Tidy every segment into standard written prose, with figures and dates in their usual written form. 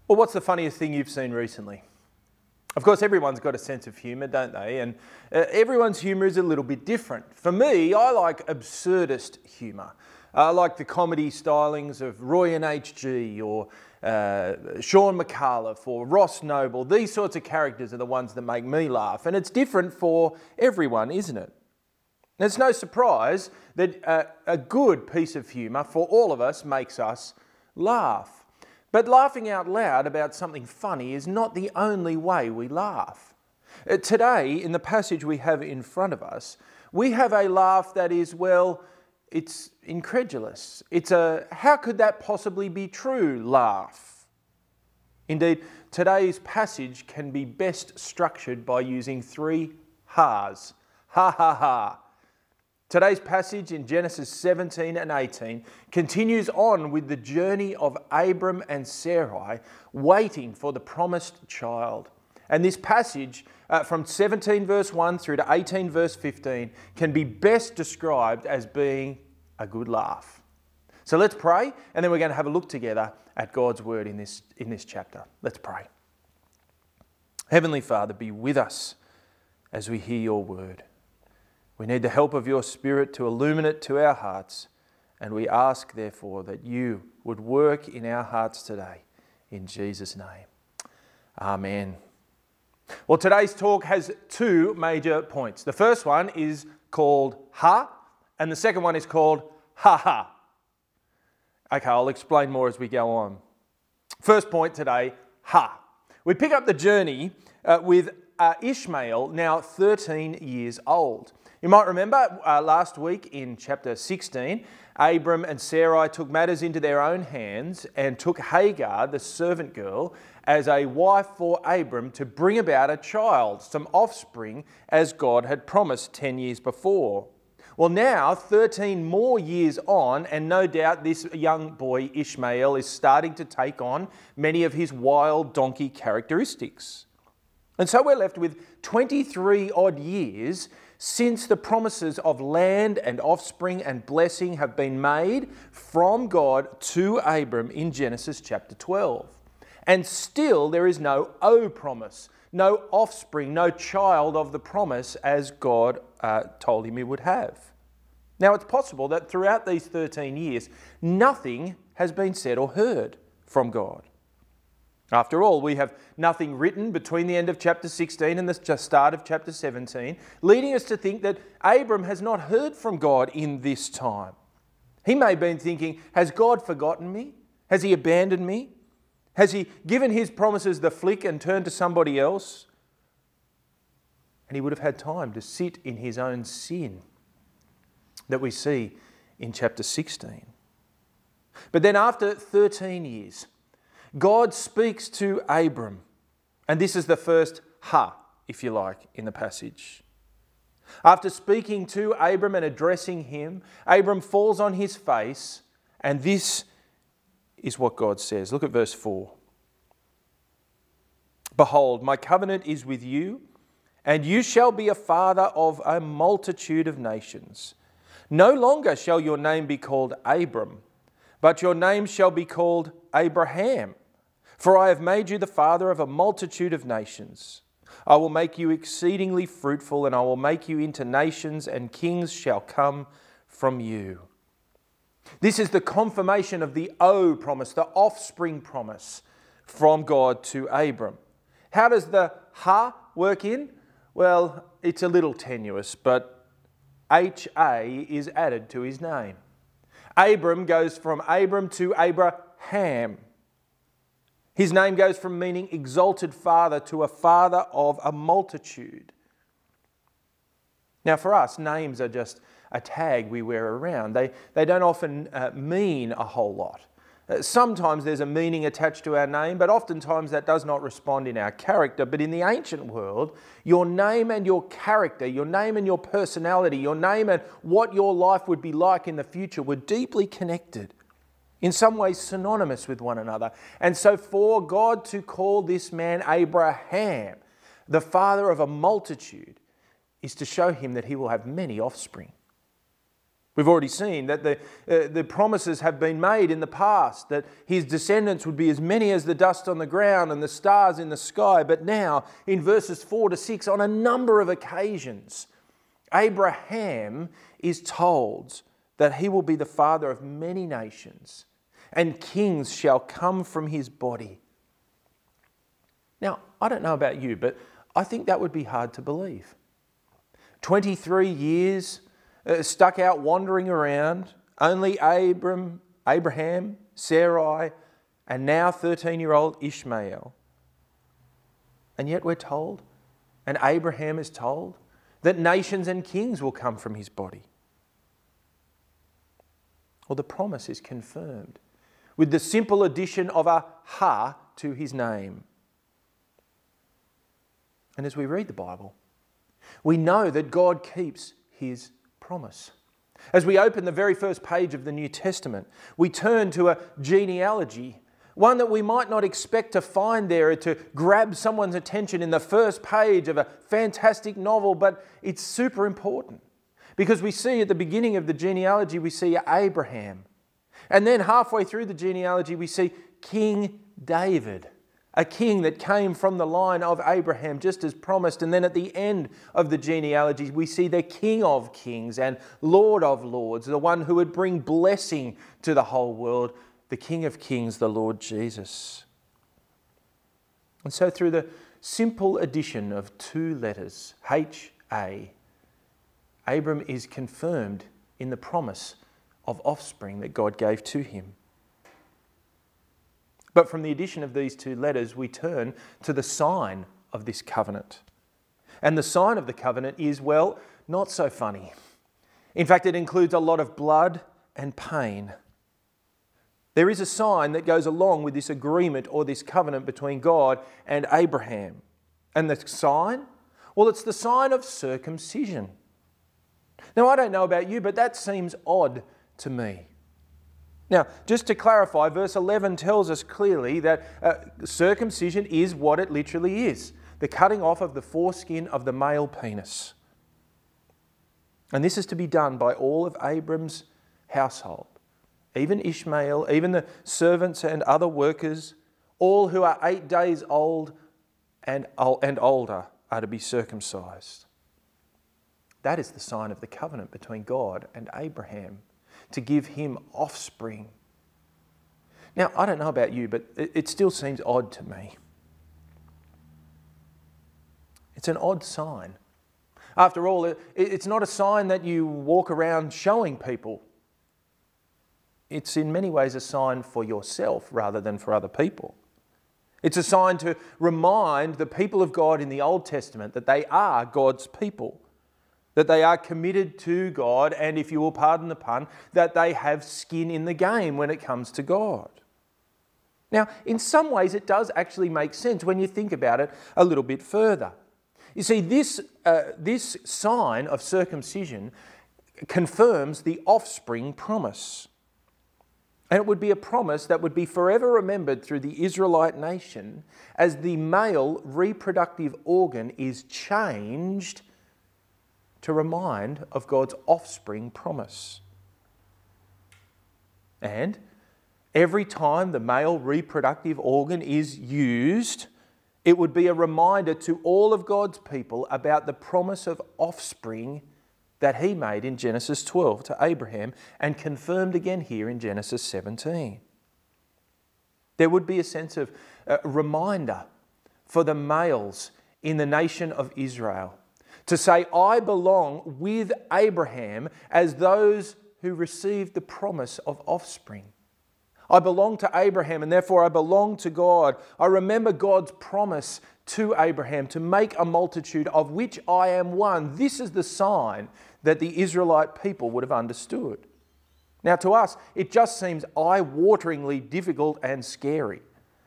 Well, what's the funniest thing you've seen recently? Of course, everyone's got a sense of humour, don't they? And everyone's humour is a little bit different. For me, I like absurdist humour. I like the comedy stylings of Roy and HG or Sean McAuliffe or Ross Noble. These sorts of characters are the ones that make me laugh. And it's different for everyone, isn't it? And it's no surprise that a good piece of humour for all of us makes us laugh. But laughing out loud about something funny is not the only way we laugh. Today, in the passage we have in front of us, we have a laugh that is, well, it's incredulous. It's a how could that possibly be true laugh. Indeed, today's passage can be best structured by using 3 ha's. Ha ha ha. Today's passage in Genesis 17 and 18 continues on with the journey of Abram and Sarai waiting for the promised child. And this passage from 17 verse 1 through to 18 verse 15 can be best described as being a good laugh. So let's pray, and then we're going to have a look together at God's word in this chapter. Let's pray. Heavenly Father, be with us as we hear your word. We need the help of your Spirit to illumine it to our hearts, and we ask, therefore, that you would work in our hearts today. In Jesus' name. Amen. Well, today's talk has 2 major points. The first one is called ha, and the second one is called ha ha. Okay, I'll explain more as we go on. First point today, ha. We pick up the journey with Ishmael, now 13 years old. You might remember last week in chapter 16, Abram and Sarai took matters into their own hands and took Hagar, the servant girl, as a wife for Abram to bring about a child, some offspring, as God had promised 10 years before. Well, now, 13 more years on, and no doubt this young boy Ishmael is starting to take on many of his wild donkey characteristics. And so we're left with 23 odd years since the promises of land and offspring and blessing have been made from God to Abram in Genesis chapter 12. And still there is no promise, no offspring, no child of the promise as God told him he would have. Now it's possible that throughout these 13 years, nothing has been said or heard from God. After all, we have nothing written between the end of chapter 16 and the start of chapter 17, leading us to think that Abram has not heard from God in this time. He may have been thinking, has God forgotten me? Has he abandoned me? Has he given his promises the flick and turned to somebody else? And he would have had time to sit in his own sin that we see in chapter 16. But then after 13 years, God speaks to Abram, and this is the first ha, if you like, in the passage. After speaking to Abram and addressing him, Abram falls on his face, and this is what God says. Look at verse 4. Behold, my covenant is with you, and you shall be a father of a multitude of nations. No longer shall your name be called Abram, but your name shall be called Abraham. For I have made you the father of a multitude of nations. I will make you exceedingly fruitful, and I will make you into nations, and kings shall come from you. This is the confirmation of the promise, the offspring promise from God to Abram. How does the ha work in? Well, it's a little tenuous, but HA is added to his name. Abram goes from Abram to Abraham. His name goes from meaning exalted father to a father of a multitude. Now for us, names are just a tag we wear around. They don't often mean a whole lot. Sometimes there's a meaning attached to our name, but oftentimes that does not respond in our character. But in the ancient world, your name and your character, your name and your personality, your name and what your life would be like in the future were deeply connected, in some ways synonymous with one another. And so for God to call this man Abraham, the father of a multitude, is to show him that he will have many offspring. We've already seen that the promises have been made in the past, that his descendants would be as many as the dust on the ground and the stars in the sky. But now, in verses 4 to 6, on a number of occasions, Abraham is told that he will be the father of many nations, and kings shall come from his body. Now, I don't know about you, but I think that would be hard to believe. 23 years stuck out wandering around, only Abraham, Sarai, and now 13-year-old Ishmael. And yet we're told, and Abraham is told, that nations and kings will come from his body. Well, the promise is confirmed with the simple addition of a ha to his name. And as we read the Bible, we know that God keeps his promise. As we open the very first page of the New Testament, we turn to a genealogy, one that we might not expect to find there to grab someone's attention in the first page of a fantastic novel, but it's super important because we see at the beginning of the genealogy, we see Abraham. And then halfway through the genealogy, we see King David, a king that came from the line of Abraham, just as promised. And then at the end of the genealogy, we see the King of Kings and Lord of Lords, the one who would bring blessing to the whole world, the King of Kings, the Lord Jesus. And so through the simple addition of two letters, H-A, Abram is confirmed in the promise of offspring that God gave to him. But from the addition of these two letters, we turn to the sign of this covenant. And the sign of the covenant is, well, not so funny. In fact, it includes a lot of blood and pain. There is a sign that goes along with this agreement or this covenant between God and Abraham. And the sign? Well, it's the sign of circumcision. Now, I don't know about you, but that seems odd to me. Now, just to clarify, verse 11 tells us clearly that circumcision is what it literally is, the cutting off of the foreskin of the male penis. And this is to be done by all of Abram's household, even Ishmael, even the servants and other workers, all who are 8 days old and older are to be circumcised. That is the sign of the covenant between God and Abraham, to give him offspring. Now, I don't know about you, but it still seems odd to me. It's an odd sign. After all, it's not a sign that you walk around showing people. It's in many ways a sign for yourself rather than for other people. It's a sign to remind the people of God in the Old Testament that they are God's people, that they are committed to God, and if you will pardon the pun, that they have skin in the game when it comes to God. Now, in some ways, it does actually make sense when you think about it a little bit further. You see, this sign of circumcision confirms the offspring promise. And it would be a promise that would be forever remembered through the Israelite nation as the male reproductive organ is changed to remind of God's offspring promise. And every time the male reproductive organ is used, it would be a reminder to all of God's people about the promise of offspring that he made in Genesis 12 to Abraham and confirmed again here in Genesis 17. There would be a sense of reminder for the males in the nation of Israel to say, I belong with Abraham as those who received the promise of offspring. I belong to Abraham and therefore I belong to God. I remember God's promise to Abraham to make a multitude of which I am one. This is the sign that the Israelite people would have understood. Now to us, it just seems eye-wateringly difficult and scary.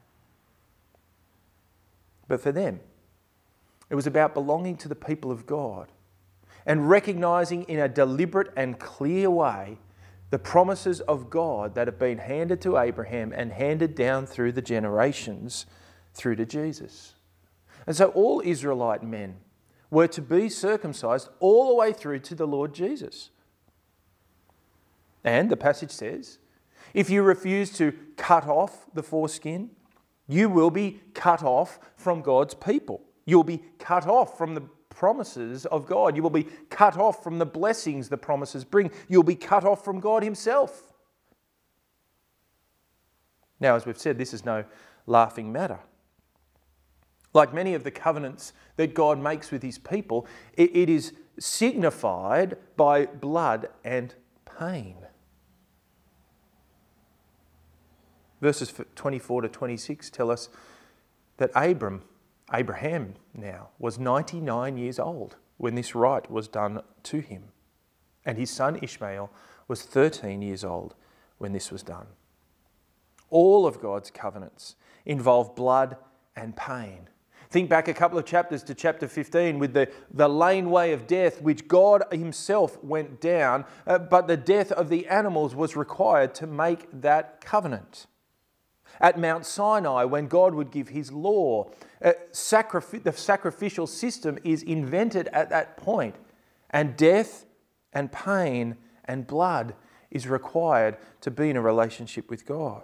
But for them, it was about belonging to the people of God and recognising in a deliberate and clear way the promises of God that have been handed to Abraham and handed down through the generations through to Jesus. And so all Israelite men were to be circumcised all the way through to the Lord Jesus. And the passage says, if you refuse to cut off the foreskin, you will be cut off from God's people. You'll be cut off from the promises of God. You will be cut off from the blessings the promises bring. You'll be cut off from God himself. Now, as we've said, this is no laughing matter. Like many of the covenants that God makes with his people, it is signified by blood and pain. Verses 24 to 26 tell us that Abraham now was 99 years old when this rite was done to him, and his son Ishmael was 13 years old when this was done. All of God's covenants involve blood and pain. Think back a couple of chapters to chapter 15 with the laneway of death which God himself went down, but the death of the animals was required to make that covenant. At Mount Sinai, when God would give his law, the sacrificial system is invented at that point, and death and pain and blood is required to be in a relationship with God.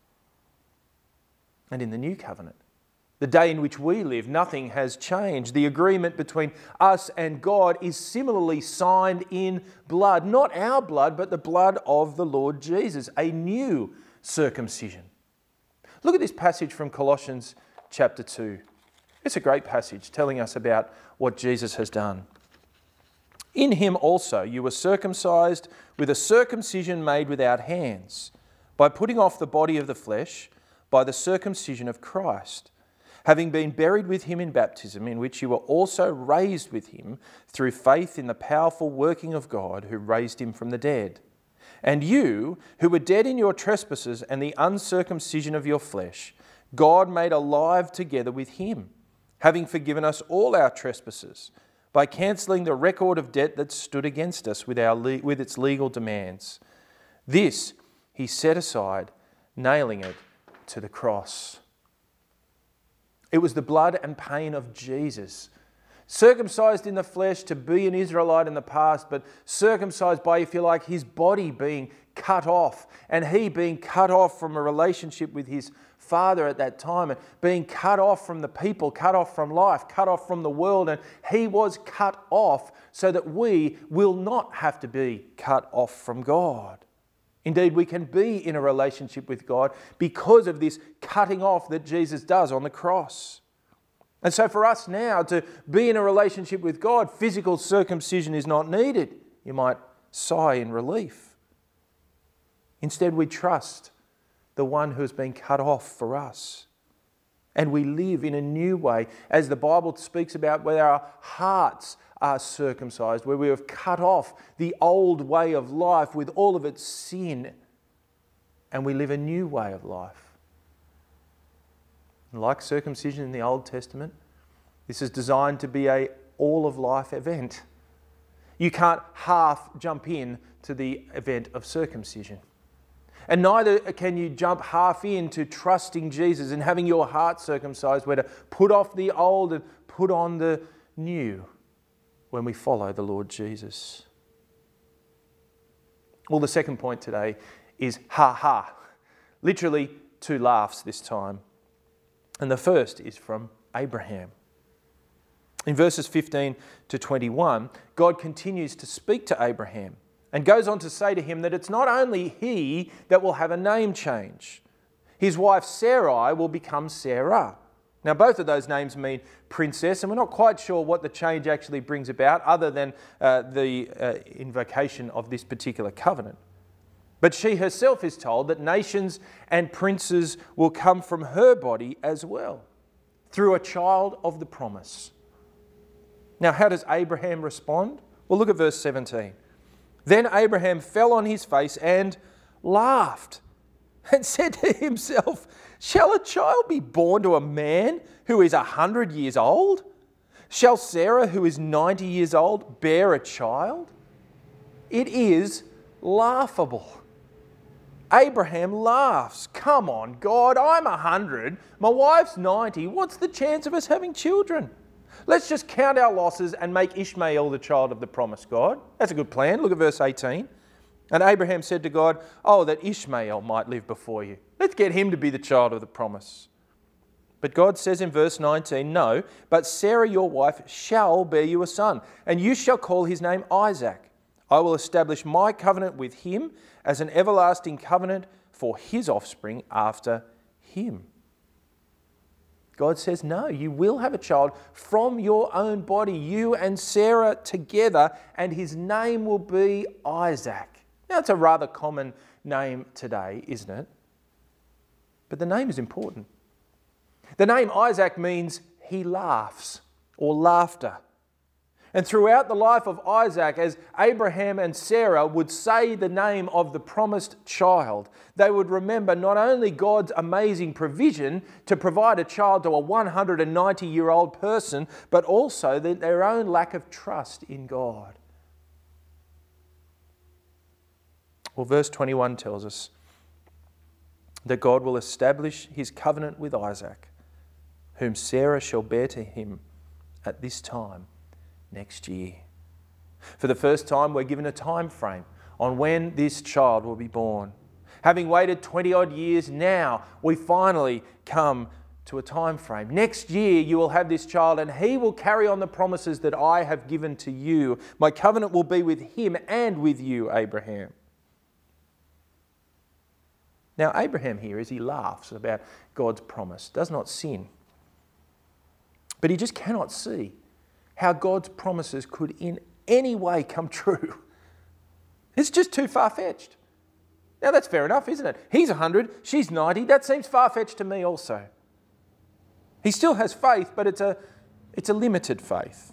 And in the new covenant, the day in which we live, nothing has changed. The agreement between us and God is similarly signed in blood, not our blood, but the blood of the Lord Jesus, a new circumcision. Look at this passage from Colossians chapter 2. It's a great passage telling us about what Jesus has done. In him also you were circumcised with a circumcision made without hands, by putting off the body of the flesh by the circumcision of Christ, having been buried with him in baptism, in which you were also raised with him through faith in the powerful working of God who raised him from the dead. And you, who were dead in your trespasses and the uncircumcision of your flesh, God made alive together with him, having forgiven us all our trespasses, by cancelling the record of debt that stood against us with its legal demands. This he set aside, nailing it to the cross. It was the blood and pain of Jesus, circumcised in the flesh to be an Israelite in the past, but circumcised by, if you like, his body being cut off, and he being cut off from a relationship with his Father at that time, and being cut off from the people, cut off from life, cut off from the world, and he was cut off so that we will not have to be cut off from God. Indeed, we can be in a relationship with God because of this cutting off that Jesus does on the cross. And so for us now to be in a relationship with God, physical circumcision is not needed. You might sigh in relief. Instead, we trust the one who has been cut off for us. And we live in a new way, as the Bible speaks about, where our hearts are circumcised, where we have cut off the old way of life with all of its sin, and we live a new way of life. Like circumcision in the Old Testament, this is designed to be an all-of-life event. You can't half jump in to the event of circumcision. And neither can you jump half into trusting Jesus and having your heart circumcised, where to put off the old and put on the new when we follow the Lord Jesus. Well, the second point today is ha ha. Literally 2 laughs this time. And the first is from Abraham. In verses 15 to 21, God continues to speak to Abraham and goes on to say to him that it's not only he that will have a name change. His wife Sarai will become Sarah. Now, both of those names mean princess, and we're not quite sure what the change actually brings about other than the invocation of this particular covenant. But she herself is told that nations and princes will come from her body as well, through a child of the promise. Now, how does Abraham respond? Well, look at verse 17. Then Abraham fell on his face and laughed and said to himself, "Shall a child be born to a man who is 100 years old? Shall Sarah, who is 90 years old, bear a child?" It is laughable. Abraham laughs. Come on, God, I'm 100. My wife's 90. What's the chance of us having children? Let's just count our losses and make Ishmael the child of the promise, God. That's a good plan. Look at verse 18. And Abraham said to God, "Oh, that Ishmael might live before you. Let's get him to be the child of the promise." But God says in verse 19, "No, but Sarah your wife shall bear you a son, and you shall call his name Isaac. I will establish my covenant with him as an everlasting covenant for his offspring after him." God says, no, you will have a child from your own body, you and Sarah together, and his name will be Isaac. Now, it's a rather common name today, isn't it? But the name is important. The name Isaac means he laughs or laughter. And throughout the life of Isaac, as Abraham and Sarah would say the name of the promised child, they would remember not only God's amazing provision to provide a child to a 190-year-old person, but also their own lack of trust in God. Well, verse 21 tells us that God will establish his covenant with Isaac, whom Sarah shall bear to him at this time next year. For the first time, we're given a time frame on when this child will be born. Having waited 20 odd years, now we finally come to a time frame. Next year you will have this child, and he will carry on the promises that I have given to you. My covenant will be with him and with you, Abraham. Now, Abraham here, as he laughs about God's promise, does not sin. But he just cannot see how God's promises could in any way come true. It's just too far-fetched. Now, that's fair enough, isn't it? He's 100, she's 90. That seems far-fetched to me also. He still has faith, but it's a limited faith.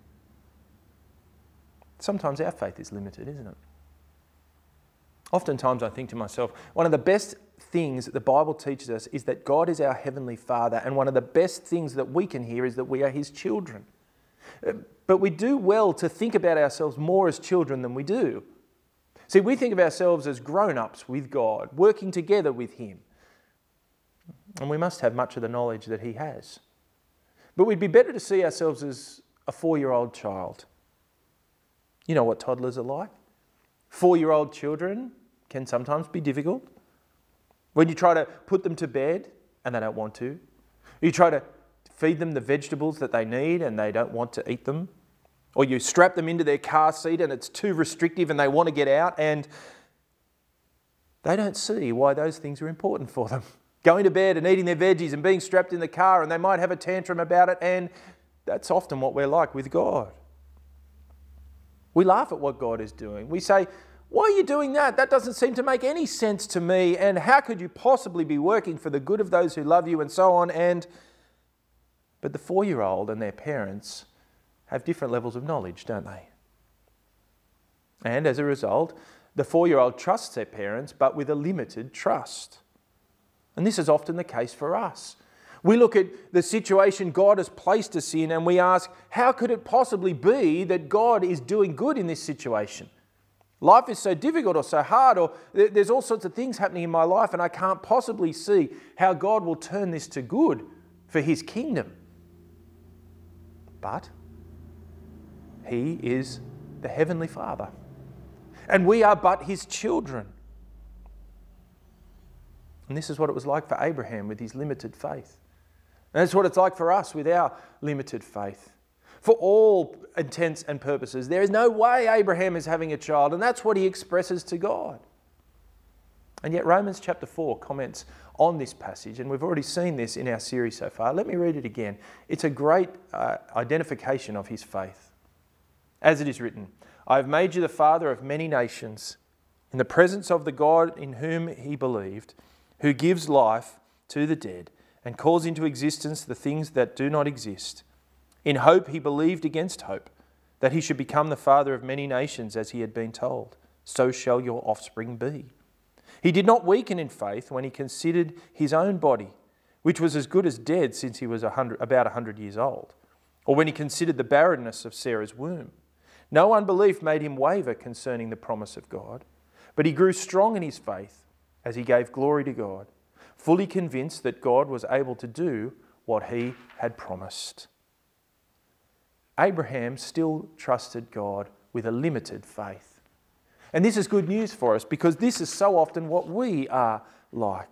Sometimes our faith is limited, isn't it? Oftentimes I think to myself, one of the best things that the Bible teaches us is that God is our Heavenly Father, and one of the best things that we can hear is that we are his children. But we do well to think about ourselves more as children than we do. See, we think of ourselves as grown-ups with God, working together with him. And we must have much of the knowledge that he has. But we'd be better to see ourselves as a 4-year-old child. You know what toddlers are like. 4-year-old children can sometimes be difficult. When you try to put them to bed and they don't want to. You try to feed them the vegetables that they need and they don't want to eat them. Or you strap them into their car seat and it's too restrictive and they want to get out, and they don't see why those things are important for them. Going to bed and eating their veggies and being strapped in the car, and they might have a tantrum about it, and that's often what we're like with God. We laugh at what God is doing. We say, "Why are you doing that? That doesn't seem to make any sense to me, and how could you possibly be working for the good of those who love you," and so on. But the 4-year-old and their parents have different levels of knowledge, don't they? And as a result, the 4-year-old trusts their parents, but with a limited trust. And this is often the case for us. We look at the situation God has placed us in and we ask, how could it possibly be that God is doing good in this situation? Life is so difficult or so hard, or there's all sorts of things happening in my life, and I can't possibly see how God will turn this to good for his kingdom. But he is the Heavenly Father, and we are but his children. And this is what it was like for Abraham with his limited faith. And that's what it's like for us with our limited faith. For all intents and purposes, there is no way Abraham is having a child, and that's what he expresses to God. And yet Romans chapter 4 comments on this passage, and we've already seen this in our series so far. Let me read it again. It's a great identification of his faith. As it is written, "I have made you the father of many nations, in the presence of the God in whom he believed, who gives life to the dead and calls into existence the things that do not exist. In hope he believed against hope, that he should become the father of many nations, as he had been told, so shall your offspring be. He did not weaken in faith when he considered his own body, which was as good as dead since he was about 100 years old, or when he considered the barrenness of Sarah's womb. No unbelief made him waver concerning the promise of God, but he grew strong in his faith as he gave glory to God, fully convinced that God was able to do what he had promised." Abraham still trusted God with a limited faith. And this is good news for us because this is so often what we are like.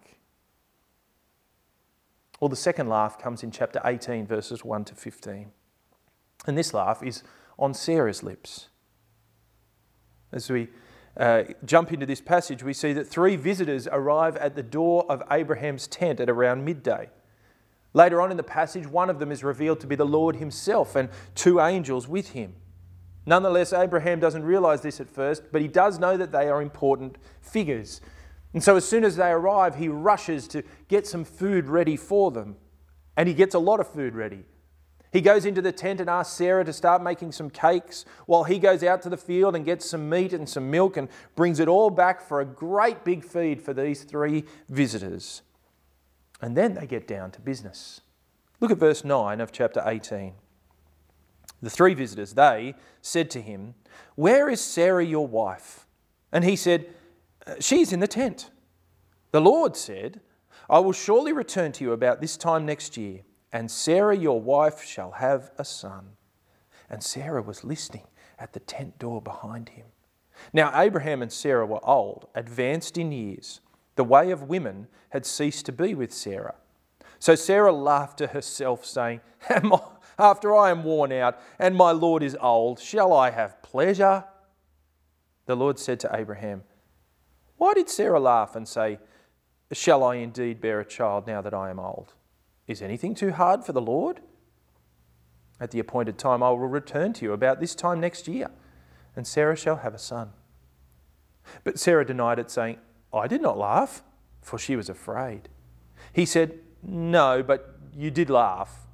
Well, the second laugh comes in chapter 18, verses 1 to 15. And this laugh is on Sarah's lips. As we jump into this passage, we see that 3 visitors arrive at the door of Abraham's tent at around midday. Later on in the passage, one of them is revealed to be the Lord himself and 2 angels with him. Nonetheless, Abraham doesn't realise this at first, but he does know that they are important figures. And so as soon as they arrive, he rushes to get some food ready for them. And he gets a lot of food ready. He goes into the tent and asks Sarah to start making some cakes while he goes out to the field and gets some meat and some milk and brings it all back for a great big feed for these 3 visitors. And then they get down to business. Look at verse 9 of chapter 18. The 3 visitors, they said to him, "Where is Sarah your wife?" And he said, "She is in the tent." The Lord said, "I will surely return to you about this time next year, and Sarah your wife shall have a son." And Sarah was listening at the tent door behind him. Now Abraham and Sarah were old, advanced in years. The way of women had ceased to be with Sarah. So Sarah laughed to herself, saying, "After I am worn out and my Lord is old, shall I have pleasure?" The Lord said to Abraham, "Why did Sarah laugh and say, 'Shall I indeed bear a child now that I am old?' Is anything too hard for the Lord? At the appointed time I will return to you about this time next year, and Sarah shall have a son." But Sarah denied it, saying, "I did not laugh," for she was afraid. He said, "No, but you did laugh."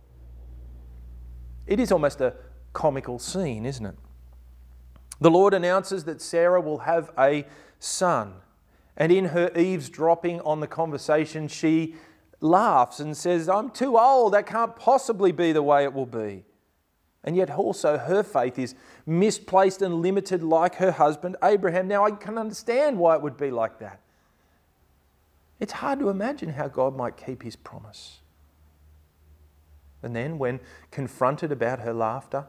It is almost a comical scene, isn't it? The Lord announces that Sarah will have a son, and in her eavesdropping on the conversation, she laughs and says, "I'm too old, that can't possibly be the way it will be." And yet also her faith is misplaced and limited like her husband Abraham. Now I can understand why it would be like that. It's hard to imagine how God might keep his promise. And then when confronted about her laughter,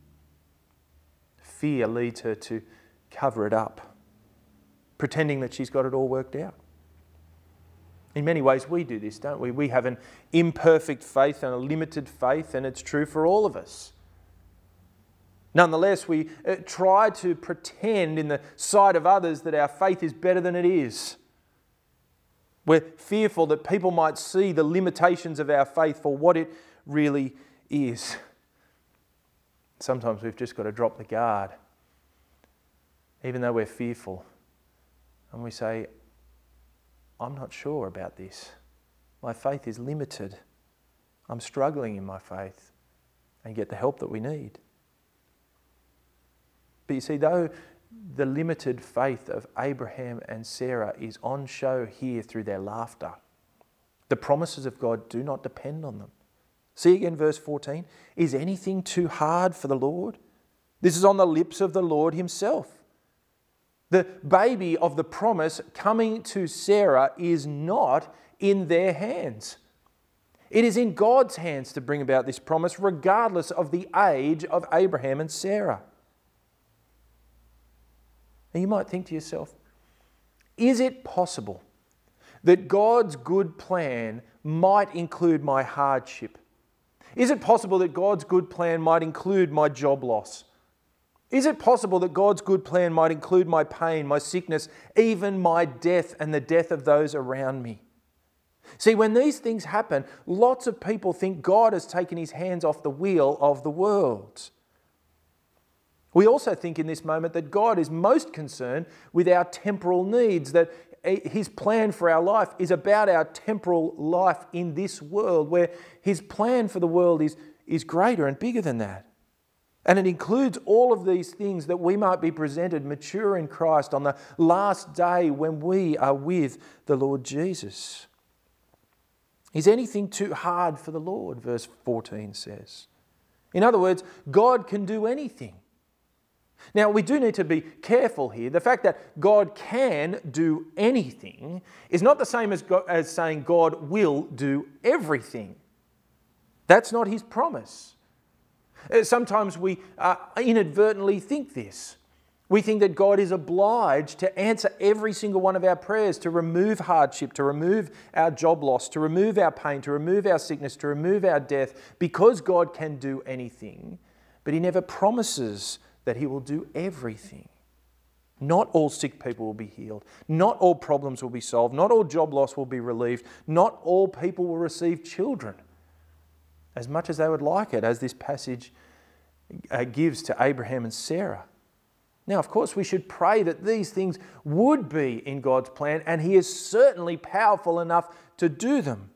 fear leads her to cover it up, pretending that she's got it all worked out. In many ways we do this, don't we? We have an imperfect faith and a limited faith, and it's true for all of us. Nonetheless, we try to pretend in the sight of others that our faith is better than it is. We're fearful that people might see the limitations of our faith for what it really is. Sometimes we've just got to drop the guard, even though we're fearful. And we say, "I'm not sure about this. My faith is limited. I'm struggling in my faith," and get the help that we need. But you see, though the limited faith of Abraham and Sarah is on show here through their laughter, the promises of God do not depend on them. See again verse 14. Is anything too hard for the Lord? This is on the lips of the Lord himself. The baby of the promise coming to Sarah is not in their hands. It is in God's hands to bring about this promise, regardless of the age of Abraham and Sarah. And you might think to yourself, is it possible that God's good plan might include my hardship? Is it possible that God's good plan might include my job loss? Is it possible that God's good plan might include my pain, my sickness, even my death and the death of those around me? See, when these things happen, lots of people think God has taken his hands off the wheel of the world. We also think in this moment that God is most concerned with our temporal needs, that his plan for our life is about our temporal life in this world, where his plan for the world is greater and bigger than that. And it includes all of these things that we might be presented mature in Christ on the last day when we are with the Lord Jesus. Is anything too hard for the Lord? Verse 14 says. In other words, God can do anything. Now, we do need to be careful here. The fact that God can do anything is not the same as saying God will do everything. That's not his promise. Sometimes we inadvertently think this. We think that God is obliged to answer every single one of our prayers, to remove hardship, to remove our job loss, to remove our pain, to remove our sickness, to remove our death, because God can do anything. But He never promises that He will do everything. Not all sick people will be healed. Not all problems will be solved. Not all job loss will be relieved. Not all people will receive children, as much as they would like it, as this passage gives to Abraham and Sarah. Now, of course, we should pray that these things would be in God's plan, and He is certainly powerful enough to do them.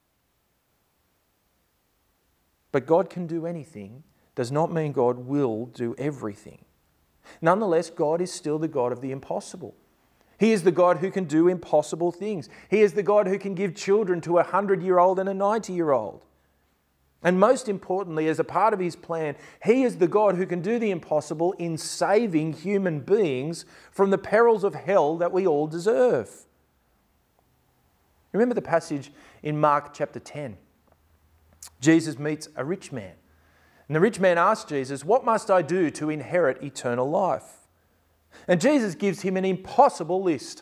But God can do anything does not mean God will do everything. Nonetheless, God is still the God of the impossible. He is the God who can do impossible things. He is the God who can give children to a 100-year-old and a 90-year-old. And most importantly, as a part of His plan, He is the God who can do the impossible in saving human beings from the perils of hell that we all deserve. Remember the passage in Mark chapter 10. Jesus meets a rich man. And the rich man asks Jesus, "What must I do to inherit eternal life?" And Jesus gives him an impossible list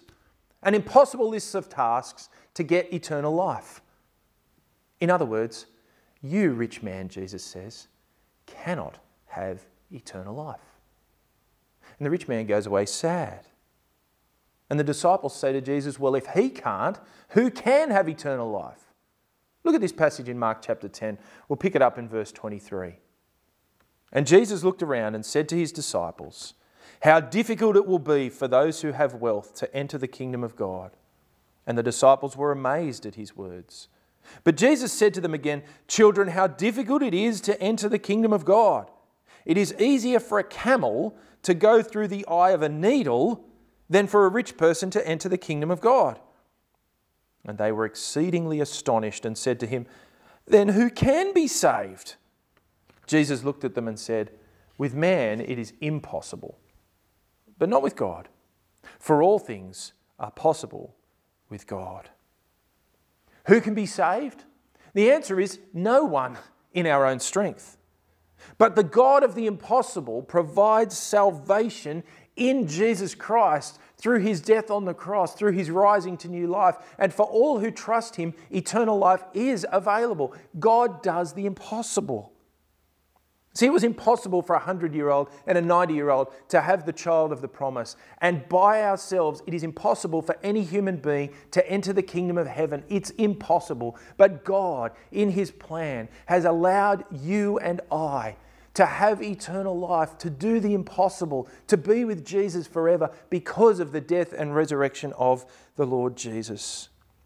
of tasks to get eternal life. In other words, you, rich man, Jesus says, cannot have eternal life. And the rich man goes away sad. And the disciples say to Jesus, "Well, if he can't, who can have eternal life?" Look at this passage in Mark chapter 10. We'll pick it up in verse 23. And Jesus looked around and said to His disciples, "How difficult it will be for those who have wealth to enter the kingdom of God." And the disciples were amazed at His words. But Jesus said to them again, "Children, how difficult it is to enter the kingdom of God. It is easier for a camel to go through the eye of a needle than for a rich person to enter the kingdom of God." And they were exceedingly astonished and said to Him, "Then who can be saved?" Jesus looked at them and said, "With man it is impossible, but not with God. For all things are possible with God." Who can be saved? The answer is no one in our own strength. But the God of the impossible provides salvation in Jesus Christ through His death on the cross, through His rising to new life. And for all who trust Him, eternal life is available. God does the impossible. See, it was impossible for a 100-year-old and a 90-year-old to have the child of the promise. And by ourselves, it is impossible for any human being to enter the kingdom of heaven. It's impossible. But God, in His plan, has allowed you and I to have eternal life, to do the impossible, to be with Jesus forever because of the death and resurrection of the Lord Jesus.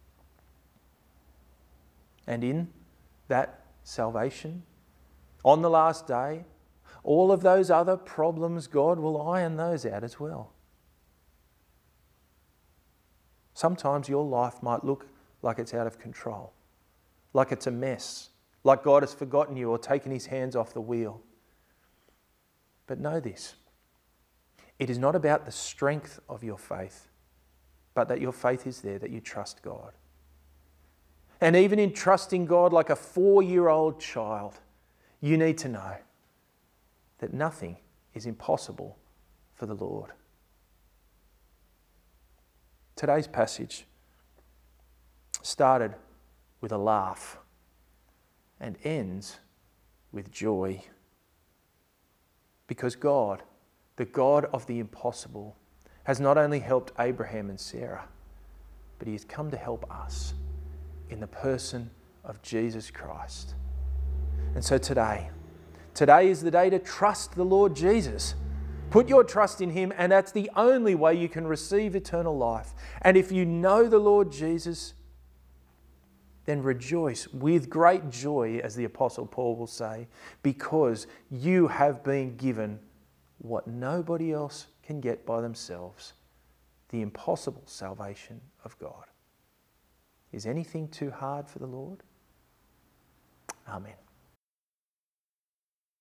And in that salvation, on the last day, all of those other problems, God will iron those out as well. Sometimes your life might look like it's out of control, like it's a mess, like God has forgotten you or taken His hands off the wheel. But know this, it is not about the strength of your faith, but that your faith is there, that you trust God. And even in trusting God like a 4-year-old child, you need to know that nothing is impossible for the Lord. Today's passage started with a laugh and ends with joy. Because God, the God of the impossible, has not only helped Abraham and Sarah, but He has come to help us in the person of Jesus Christ. And so today is the day to trust the Lord Jesus. Put your trust in Him, and that's the only way you can receive eternal life. And if you know the Lord Jesus, then rejoice with great joy, as the Apostle Paul will say, because you have been given what nobody else can get by themselves, the impossible salvation of God. Is anything too hard for the Lord? Amen.